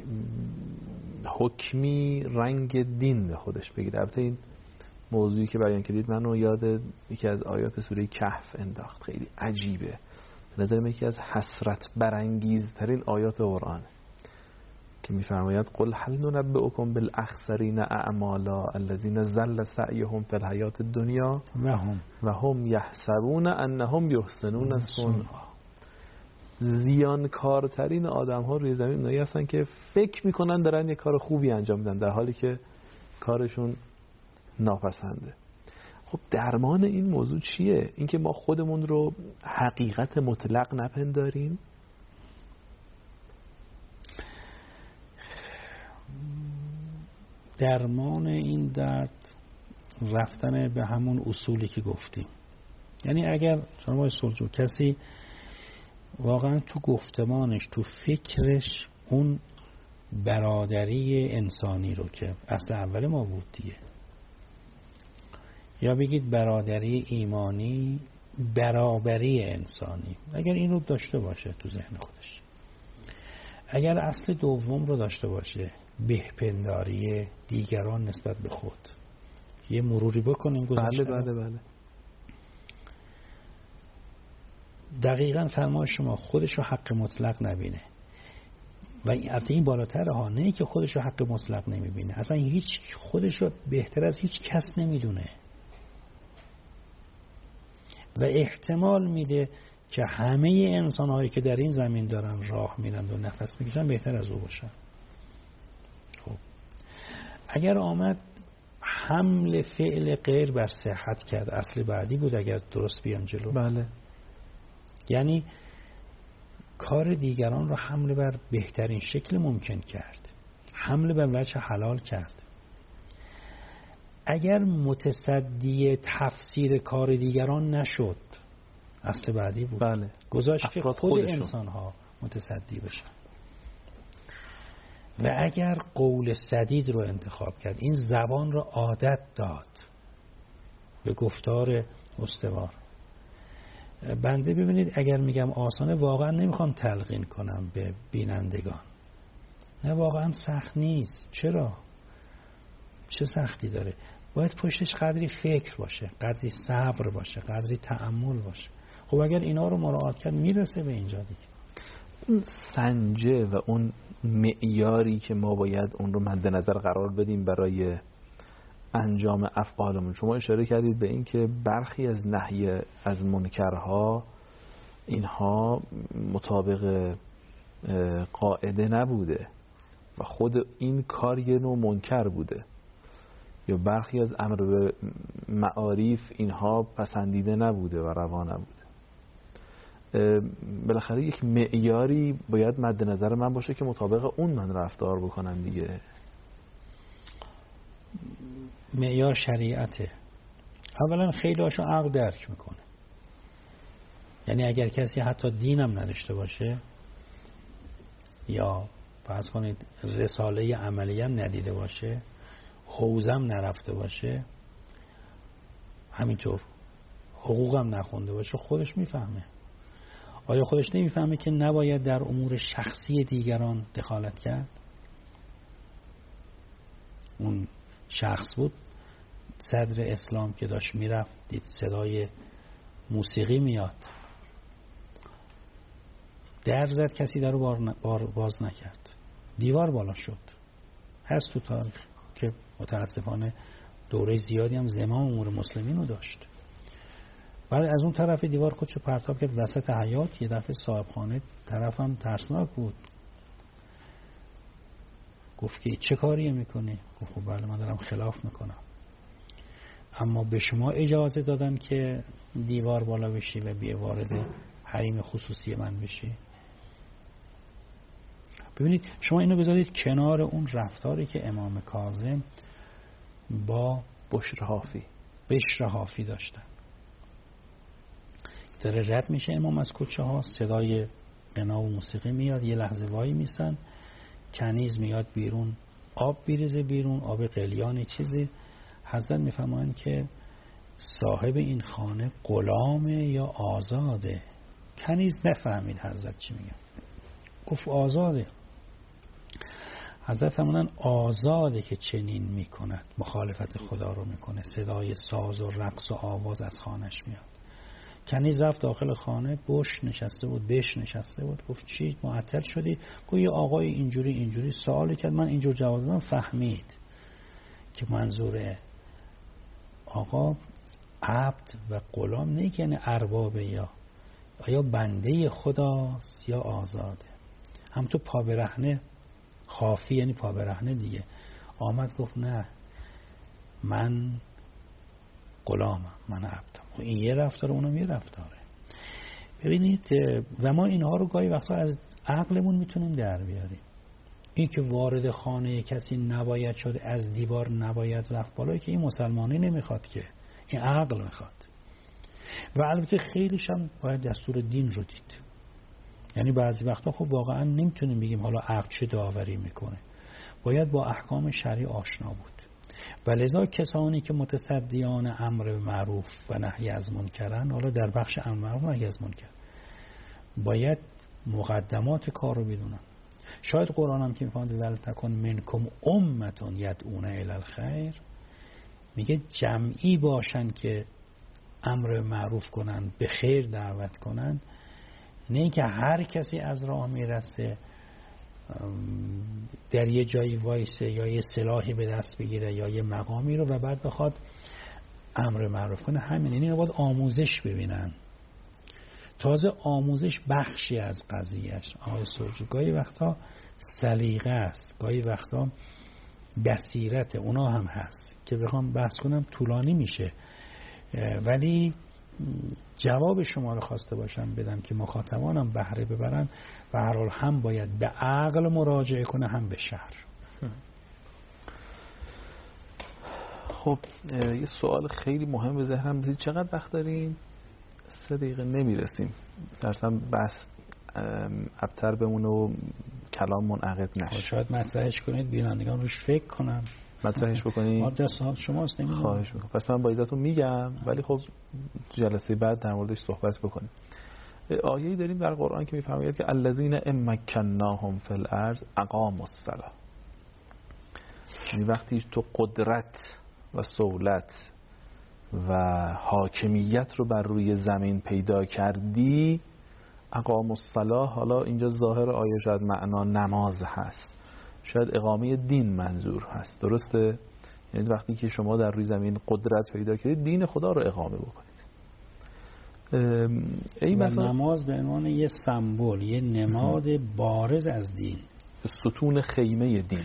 حکمی رنگ دین به خودش بگیره. البته این موضوعی که بیان کردید منو یاد یکی از آیات سوره کهف انداخت، خیلی عجیبه، به نظر من یکی از حسرت برانگیزترین آیات قرآن که میفرماید قل هل ننبئکم بالاخسرین اعمالا الذین ضل سعیهم فی الحیاة الدنیا و هم یحسبون انهم یحسنون صنعا. زیانکارترین آدم ها روی زمین اونایی هستن که فکر میکنن دارن یک کار خوبی انجام میدن در حالی که کارشون ناپسنده. خب درمان این موضوع چیه؟ اینکه ما خودمون رو حقیقت مطلق نپنداریم. درمان این درد رفتن به همون اصولی که گفتیم. یعنی اگر شما سلجو کسی واقعا تو گفتمانش، تو فکرش اون برادری انسانی رو که اصل اول ما بود دیگه، یا بگید برادری ایمانی، برابری انسانی، اگر این رو داشته باشه تو ذهن خودش، اگر اصل دوم رو داشته باشه، بهپنداری دیگران نسبت به خود، یه مروری بکنیم گذشته. بله. دقیقاً فرمای شما خودش رو حق مطلق نبینه و البته این بالاتر ها، نه که خودش رو حق مطلق نمیبینه، اصلا هیچ خودش رو بهتر از هیچ کس نمیدونه و احتمال میده که همه انسان هایی که در این زمین دارن راه میرن و نفس میکشن بهتر از او باشن. خب اگر آمد حمل فعل غیر بر صحت کرد، اصل بعدی بود اگر درست بیان جلو. بله. یعنی کار دیگران رو حمل بر بهترین شکل ممکن کرد، حمل بر وجه حلال کرد. اگر متصدی تفسیر کار دیگران نشد، اصل بعدی بود. بله. گذاشت که خود انسان ها متصدی بشن. و اگر قول سدید رو انتخاب کرد، این زبان رو عادت داد به گفتار استوار. بنده ببینید اگر میگم آسانه، واقعا نمیخوام تلقین کنم به بینندگان، نه واقعا سخت نیست. چرا؟ چه سختی داره. باید پشتش قدری فکر باشه، قدری صبر باشه، قدری تأمل باشه. خب اگر اینا رو مراعات کرد میرسه به اینجا دیگه. اون سنجه و اون معیاری که ما باید اون رو مد نظر قرار بدیم برای انجام افعالمون، شما اشاره کردید به این که برخی از نهی از منکرها اینها مطابق قاعده نبوده و خود این کار یه نوع منکر بوده، یا برخی از امر به معاریف اینها پسندیده نبوده و روا نبوده. بالاخره یک معیاری باید مد نظر من باشه که مطابق اون من رفتار بکنم دیگه. معیار شریعته. اولا خیلی هاشو عقل درک میکنه. یعنی اگر کسی حتی دینم نداشته باشه یا فرض کنید رساله عملی هم ندیده باشه، حوزم نرفته باشه، همینطور حقوقم نخونده باشه، خودش میفهمه. آیا خودش نمیفهمه که نباید در امور شخصی دیگران دخالت کرد؟ اون شخص بود صدر اسلام که داشت میرفت، دید صدای موسیقی میاد، در زد، کسی در رو باز نکرد، دیوار بالا شد. هست تو تاریخ که متاسفانه دوره زیادی هم زمام امور مسلمین رو داشت. بعد از اون طرف دیوار خودشو پرتاب کرد وسط حیاط. یه دفعه صاحب خانه طرف هم ترسناک بود، گفت که چه کاریه میکنی؟ گفت خب بله من دارم خلاف میکنم، اما به شما اجازه دادن که دیوار بالا بشی و بیا وارد حریم خصوصی من بشی؟ ببینید شما اینو بذارید کنار اون رفتاری که امام کاظم با بشر حافی داشتن. داره رد میشه امام از کوچه ها، صدای غنا و موسیقی میاد، یه لحظه وای میسن، کنیز میاد بیرون، آب بیریزه بیرون، آب قلیان چیزی. حضرت میفهمن که صاحب این خانه غلامه یا آزاده. کنیز نفهمید حضرت چی میگن، گفت آزاده. حضرت فرمودن آزاده که چنین میکند، مخالفت خدا رو میکنه، صدای ساز و رقص و آواز از خانش میاد. کنیز رفت داخل خانه، بش نشسته بود. گفت چی معطل شدی؟ گفت یه آقای اینجوری سوالی کرد، من اینجور جواب دادم، فهمید که منظور آقا عبد و غلام نه، یعنی اربابه یا بنده خداست یا آزاده. هم تو پا برهنه خافی یعنی پا برهنه دیگه. آمد گفت نه من غلامم، من عبدم. این یه رفتار، اونم یه رفتاره. ببینید و ما اینها رو گاهی وقتا از عقلمون میتونیم در بیاریم. این که وارد خانه کسی نباید شد، از دیوار نباید رفت بالا، که این مسلمانی نمیخواد، که این عقل میخواد. و البته خیلیش هم باید دستور دین رو دید. یعنی بعضی وقتا خب واقعا نمیتونیم بگیم حالا عقل چه داوری میکنه، باید با احکام شرعی آشنا بود. و لذا کسانی که متصدیان امر معروف و نهی از منکرن، حالا در بخش امر معروف و نهی از منکر، باید مقدمات کار رو بدونن. شاید قرآن هم که میفهمد ولتکن منکم امتون یدعون الی الخیر، میگه جمعی باشن که امر معروف کنن، به خیر دعوت کنن، نه که هر کسی از راه میرسه در یه جایی وایسه یا یه سلاحی به دست بگیره یا یه مقامی رو و بعد بخواد امر معروف کنه. همین، یعنی باید آموزش ببینن. تازه آموزش بخشی از قضیهش. آقای سرجی گاهی وقتا سلیقه است، گاهی وقتا بصیرت اونا هم هست که بخوام بحث کنم طولانی میشه، ولی جواب شما رو خواسته باشم بدم که مخاطبانم بهره ببرن و هر حال هم باید به عقل مراجعه کنه هم به شرع. خب یه سوال خیلی مهم به ذهنم رسید. چقدر وقت داریم؟ 3 دقیقه نمیرسیم، درستم بس ابتر بمونه و کلام منعقد نشه. شاید مطرحش کنید بینندگان روش فکر کنم. مطرحش بکنید. ما دست شماست، نمیدونم. خواهش میکنم. پس من با اجازهتون میگم، ولی خب جلسه بعد در موردش صحبت بکنیم. آیه‌ای داریم در قرآن که میفرماید که الذین ان مکناهم فی الارض اقاموا الصلاة. یعنی وقتی تو قدرت و سهولت و حاکمیت رو بر روی زمین پیدا کردی، اقام الصلاة، حالا اینجا ظاهر آیه شاید معنا نماز هست، شاید اقامه دین منظور هست، درسته؟ یعنی وقتی که شما در روی زمین قدرت پیدا کردید دین خدا رو اقامه بکنید. و نماز به عنوان یه سمبل، یه نماد بارز از دین، ستون خیمه دین.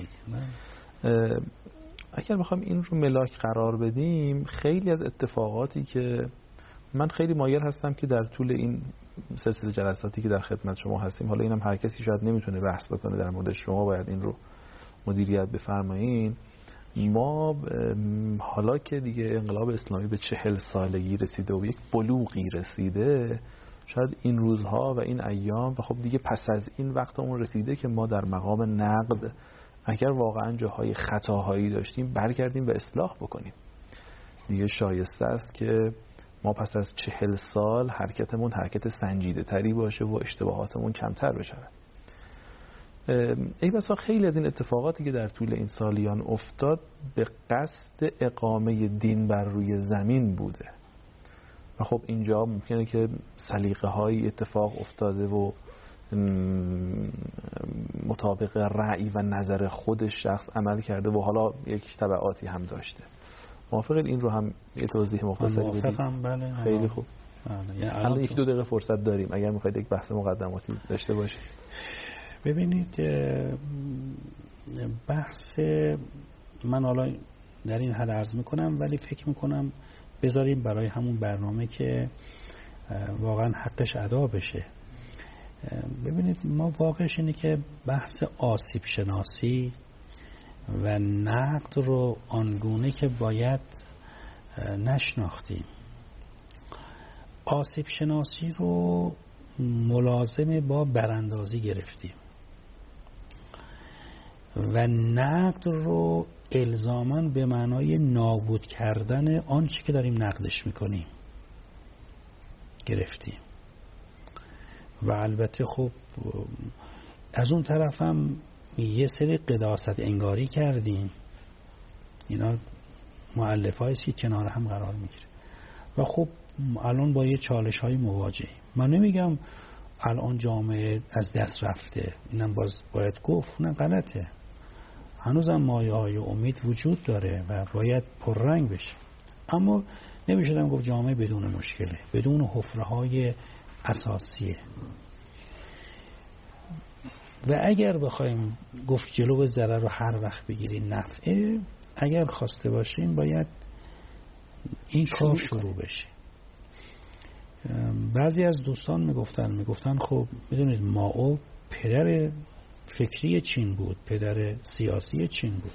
اگر بخوام این رو ملاک قرار بدیم، خیلی از اتفاقاتی که من خیلی مایل هستم که در طول این سلسله جلساتی که در خدمت شما هستیم، حالا اینم هر کسی شاید نمیتونه بحث بکنه در مورد، شما باید این رو مدیریت بفرمایین. ما حالا که دیگه انقلاب اسلامی به 40 سالگی رسیده و یک بلوغی رسیده، شاید این روزها و این ایام و خب دیگه پس از این وقتمون رسیده که ما در مقام نقد اگر واقعا جاهای خطاهایی داشتیم برگردیم و اصلاح بکنیم. دیگه شایسته است که ما پس از 40 سال حرکتمون حرکت سنجیده تری باشه و اشتباهاتمون کمتر بشه. ای بسا خیلی از این اتفاقاتی که در طول این سالیان افتاد به قصد اقامه دین بر روی زمین بوده و خب اینجا ممکنه که سلیقه های اتفاق افتاده و مطابق رأی و نظر خود شخص عمل کرده و حالا یک تبعاتی هم داشته. موافقید این رو هم یه توضیح مختصری بدید؟ بله. خیلی خوب. الان 1-2 دقیقه فرصت داریم اگر میخواید یک بحث مقدماتی داشته باشید. ببینید، بحث من حالا در این حد عرض میکنم، ولی فکر میکنم بذاریم برای همون برنامه که واقعا حقش ادا بشه. ببینید، ما واقعش اینه که بحث آسیب شناسی و نقد رو آنگونه که باید نشناختیم. آسیب شناسی رو ملازم با براندازی گرفتیم و نقد رو الزاماً به معنای نابود کردن آنچه که داریم نقدش میکنیم گرفتیم. و البته خب از اون طرف هم یه سری قداست انگاری کردیم. اینا مؤلف هاییست که کنار هم قرار میگیره و خب الان با یه چالش های مواجهیم. من نمیگم الان جامعه از دست رفته، اینم باز باید گفت نه، غلطه، هنوزم مایه های امید وجود داره و باید پررنگ بشه، اما نمیشدم گفت جامعه بدون مشکله، بدون حفره های اساسیه. و اگر بخوایم گفت جلو ضرر رو هر وقت بگیری نفعه، اگر خواسته باشیم باید این کار شروع بشه. بعضی از دوستان میگفتن خب میدونید مائو پدر فکری چین بود، پدر سیاسی چین بود،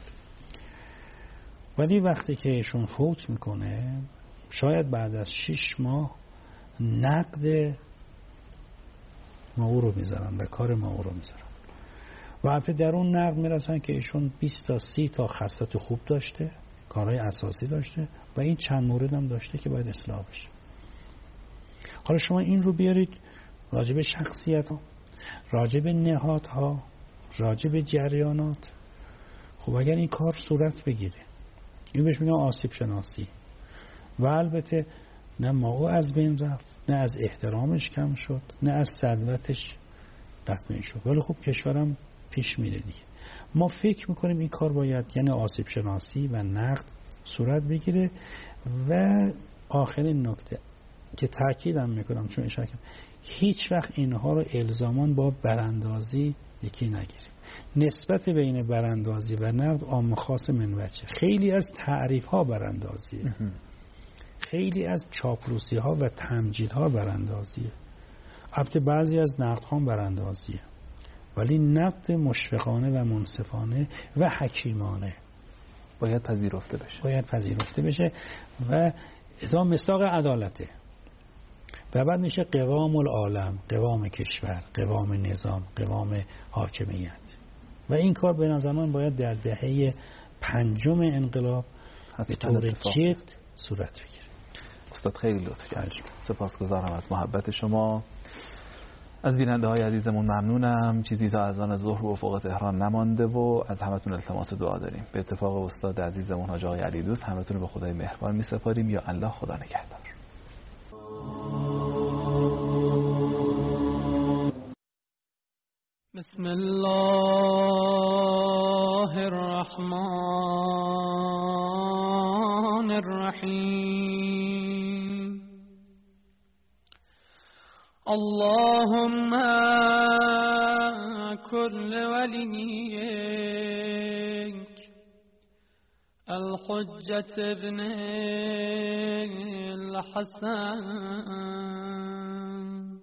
ولی وقتی که ایشون فوت میکنه شاید بعد از 6 ماه نقد مائو رو میذارن و کار مائو رو میذارن و حتی در اون نقد میرسن که ایشون 20 تا 30 تا خصلت خوب داشته، کارهای اساسی داشته و این چند مورد هم داشته که باید اصلاح بشه. حالا شما این رو بیارید راجب شخصیت ها، راجب نهادها، راجب جریانات. خب اگر این کار صورت بگیره، این بهش میگن آسیب شناسی. و البته نه مائو از بین رفت، نه از احترامش کم شد، نه از ثروتش تطمین شد، ولی خب کشورم پیش میره دیگه. ما فکر میکنیم این کار باید، یعنی آسیب شناسی و نقد صورت بگیره. و آخرین نکته که تأکیدم میکنم چون اشاره کردم، هیچ وقت اینها رو الزامان با براندازی یکی نگیریم. نسبت بین براندازی و نقد عام خاص منوچه. خیلی از تعریف ها براندازیه، خیلی از چاپلوسی ها و تمجید ها براندازیه، البته بعضی از نقد ها براندازیه، ولی نقد مشفقانه و منصفانه و حکیمانه باید پذیرفته بشه و اذا مصداق عدالته. و بعد میشه قوام العالم، قوام کشور، قوام نظام، قوام حاکمیت. و این کار به نظر من باید در دهه 5 انقلاب به طور جد صورت بگیره. استاد خیلی لطف کردید، سپاسگزارم از محبت شما. از بیننده های عزیزمون ممنونم. چیزی تا اذان ظهر به افق تهران نمانده و از همتون التماس دعا داریم. به اتفاق استاد عزیزمون حاج آقای علی دوست همتون رو به خدای مهربان می‌سپاریم. یا الله خدا نگهدار. بسم الله الرحمن الرحیم. اللهم كل وليك الحجة ابن الحسن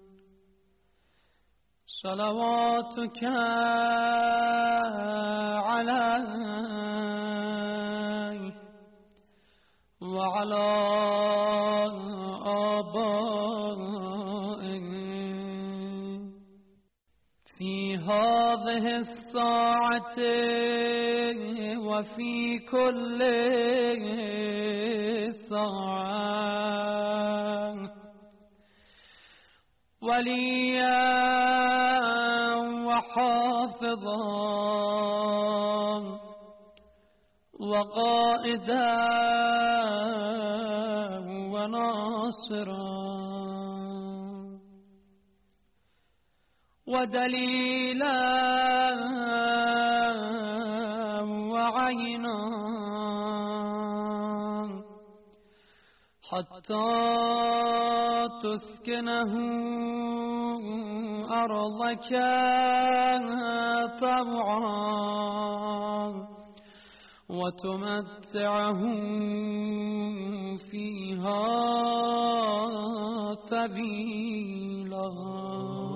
صلواتك عليه وعلى آبائه في هذه الساعة وفي كل ساعة وليا وحافظا وقائدا وناصرا ودليلا وعينا حتى تسكنه أرضك طوعا وتمتعه فيها طويلا.